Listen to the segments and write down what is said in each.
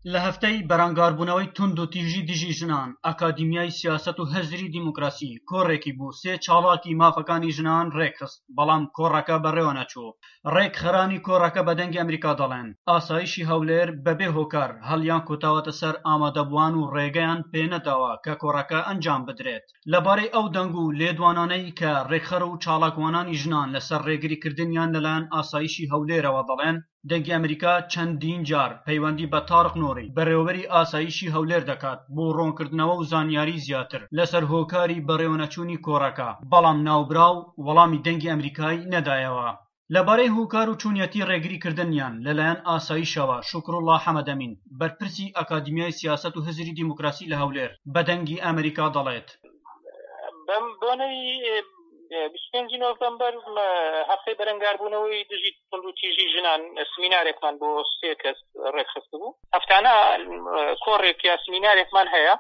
لە هەفتەی بەرەنگاربوونەوەی تند و تیژی دژی ژنان ئەکادیمیای سیاسەت و هەزری دیموکراسی کۆڕێکی بوو سێ چاڵاکی مافەکانی ژنان ڕێکخست بەڵام کۆڕەکە بەڕێوە نەچوو. ڕێکخەرانی کۆڕەکە بە دەنگی ئەمریکا دەڵێن ئاسایشی هەولێر بەبێ هۆکار هەڵیان کۆتاوەتە سەر ئامادەبووان و ڕێگەیان پێنەداوە کە کۆڕەکە ئەنجام بدرێت. لەبارەی ئەو دەنگ و لێدوانانەی کە ڕێکخەر و چاڵاکوانانی ژنان لەسەر ڕێگریکردنیان لەلایەن ئاسایشی هەولێرەوە دەڵێن دەنگی ئەمریکا چەندین جار پەیوەندی بە تارق نۆری بەڕێوەبەری ئاسایشی هەولێر دەکات بۆ ڕوونکردنەوە و زانیاری زیاتر لەسەر هۆکاری بەڕێوەنەچوونی کۆڕەکە، بەڵام ناوبراو وەڵامی دەنگی ئەمریکای نەدایەوە. لەبارەی هۆکار و چوونەتی ڕێگریکردنیان لەلایەن ئاسایشەوە شوکروڵڵا حەمەدەمین بەرپرسی ئەکادیمیای سیاسەت و هەزری دیموکراسی لە هەولێر بە دەنگی ئەمریکا دەڵێت بۆنەی 25 نۆڤەمبەر هەفتەی بەرەنگاربوونەوەی دژی تند و تیژی ژنان سمینارێکمان بۆ سێ کەس ڕێکخست بوو. هەفتانە کۆڕێک یا سمینارێکمان هەیە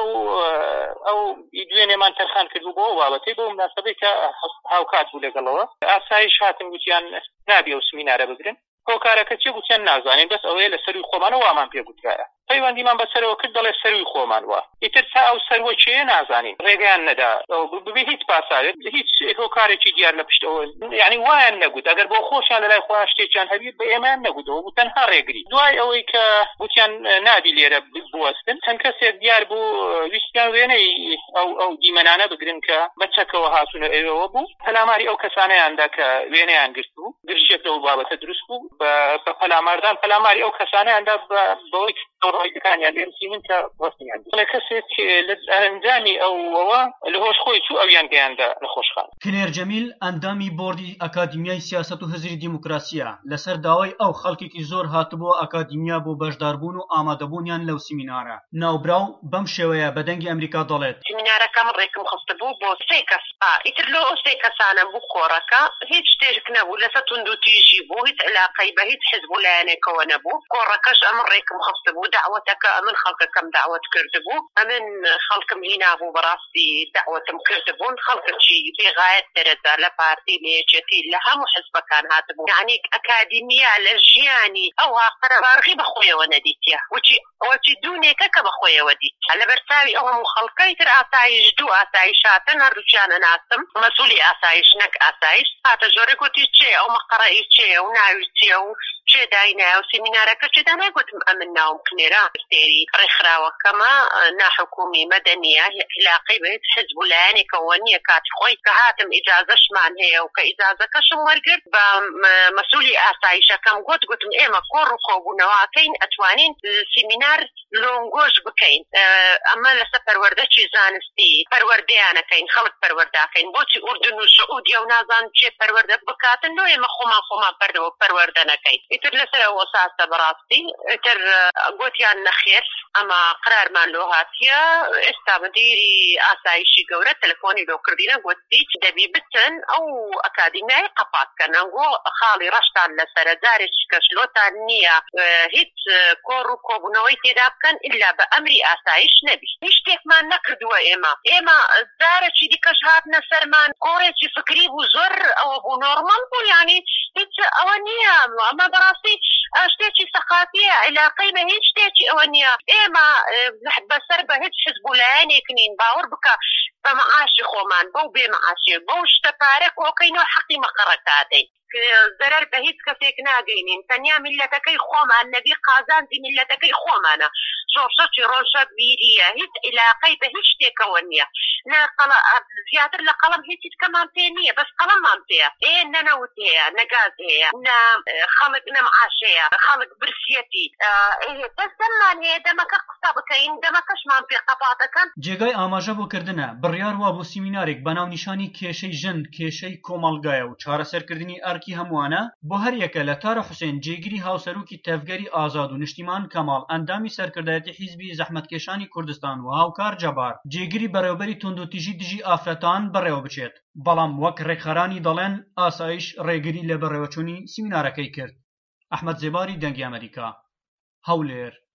ئەو دوێنێمان تەرخان کردبوو بۆ بابەتەی بۆ مناسبەی کە هاوکات بوو لەگەڵەوە. ئاسایش هاتن گوتیان نابێ و سمینارە بگرن. هۆکارەکە چێ گوتیان نازانین بەس ئەوەیە لە سەروی خۆمانەوە وامان پێ گوترایە. پەیوەندیمان بەسەرەوە کرد دەڵێ سەروی خۆمان وە. ئیتر تا ئەو سەروە چێ نازانین. ڕێگەیان نەدا ببێ هیچ پاسارێت هیچ هۆکارێکی دیار لە پشتەوە یعنی وایان نەگوت ئەگەر بۆ خۆشیان لەلای خۆیان شتێکیان هەبی بە ئێمەیان نەگوتەوە بوو تەنها ڕێگری. دوای ئەوەی کە گوتیان نابی لێرە بوەستن چەند کەسێک دیار بوو ویستیان وێنەی ئەو دیمەنانە بگرن کە بەچەکەوە هاتوونە ئێوەوە بوو. پەلاماری ئەو کەسانەیاندا کە وێنەیان گرت بوو گرژێک لەو بابەتە دروست بوو بە پەلاماردان پەلاماری ئەو کەسانەیاندا بەوەی ڕۆیەکانیان لێمسی من کە وەستیان لە کەسێک لە ئەنجامی ئەوەوە لە هۆش خۆی چوو ئەویان گەیاندا نەخۆشخان. کلێر جەمیل ئەندامی بۆردی ئەکادیمیای سیاسەت و هەزری دیموکراسیە لەسەر داوای ئەو خەڵکێکی زۆر هاتبووە ئەکادیمیا بۆ بەشداربوون و ئامادەبوونیان لەو سیمینارە. ناوبراو بەم شێوەیە بە دەنگی ئەمریکا دەڵێت سیمینارەکەم ڕێکم خست بوو بۆ سێ کەس ئیتر لۆ سێ کەسانە بوو کۆڕەکە هیچ شتێک نەبوو لەسەر تند و تیژی بوو هیچ علاقەی بە هیچ حزب و لایەنێکەوە نەبوو. کۆڕەکەش ئەمن ڕێکم خست بوو دعوەتەکە ئەمن خەڵکەکەم دعوت کردبوو ئەمن خەڵکم هینا بوو بەڕاستی دعوتم کردبوون خەڵکەکی بێغایەت دەرەجە لە پارتی لە یەکێتی لە هەموو حزبەکان هاتبوو یعنی ئەکادیمیا لە ژیانی ئەوها قەرەبارغی بەخۆیەوە نەدیتیە وەچی دوونێکە کە بەخۆیەوە دیت لە بەرچاوی ئەو هەموو خەڵکەی تر ئاسایش دوو ئاسایش هاتن هەردووچیانە ناستم مەسئولی ئاسایش نەک ئاسایش هاتە ژۆرە گوتی چێ ئەو مەقەڕەی چێ و ناوی چێ و چێ داینایە و سیمینارەکە چێدا نایگوتم ئەمن ناوم کنێرە سێری ڕێکخراوەکەمە ناحکومی مەدەنیە علاقەی بە هیچ حزب و لایەنێکەوە نییە کاتی خۆی کە هاتم ئیجازەشمان هەیە و کە ئیجازەکەشم وەرگرت بە مەسئولی ئاسایشەکەم گوتم ئێمە کۆڕ و کۆبوونەوەکەین ئەتوانین سیمینار لۆنگۆش بکەین ئەمە لەسەر پەروەردەی زانستی پەروەردەیانەکەین خەڵک پەروەرداکەین بۆچی ئوردن و سعودیە و نازان چێ پەروەردە بکاتن نۆ ئێمە خۆمان پەروەردە نەکەین ئیتر لەسەر ئەوە ساسە بەڕاستی ئیتر گوتیان نەخێر ئەمە قرارمان لۆ هاتیە ئێستا بەدیری ئاسایشی گەورە تەلەفۆنی لۆ کردینە گوتی دەبی بچن ئەو ئەکادیمیای قەپاتکەن بۆ خاڵی ڕەشتان لە سەرەدارێکی کەشلۆتان نییە هیچ کۆڕ و کۆبوونەوەی تێدا بکەن ئللا بە ئەمری ئاسایش نەبی هیچ شتێکمان نەکردووە ئێمە زارێکی دیکەش هاتنە سەرمان کۆڕێکی فکری بوو زۆر ئەوە بوو نۆرمەڵ بوو یعنی هیچ ئەوە نییە ئەمە بەڕاستی شتێکی سەقافیە علاقەی بە هیچ شتێکی ئەوە نییە ئێمە بەسەر بە هیچ حزب و لایەنێک نین باوەڕ بکە بە مەعاشی خۆمان بەو بێ مەعاشی بەو شتە پارە کۆکەینەوە حەقی مەقەڕەکاتەی زەرەر بە هیچ کەسێک ناگەینین تەنیا میلەتەکەی خۆمان نەبی قازانجی میلەتەکەی خۆمانە شۆشەکی ڕۆژە بیریە هیچ علاقەی بە هیچ شتێکەوە نییە زیاتر لە قەڵەم هیچی کەمان پێ نییە بەس قەڵەممان پێە نەنەوت هەیە نەگاز هەیە خەڵک نەمعاش هەیە خەڵک برسیەتی بەس دەممان هەیە دەمەکە قسە بکەین دەمەکەشمان پێ قەپاتەکەن. جێگای ئاماژە بۆکردنە بڕیار وا بۆ سیمینارێک بە ناونیشانی کێشەی ژن کێشەی کۆمەڵگایە و چارەسەرکردنی ئەرکی هەمووانە بۆ هەر یەکە لە تارە حوسێن جێگیری هاوسەرۆکی تەفگەری ئازاد و نیشتیمان کەماڵ ئەندامی سەرکردایەتی حیزبی زەحمەتکێشانی کوردستان و هاوکار جەبار جێگیری بەڕێوەبەری تند و تیژی دژی ئافرەتان بەڕێوە بچێت بەڵام وەک ڕێکخەرانی دەڵێن ئاسایش ڕێگری لە بەڕێوەچوونی سیمینارەکەی کرد. ئەحمەد زێباری دەنگی ئەمریکا هەولێر.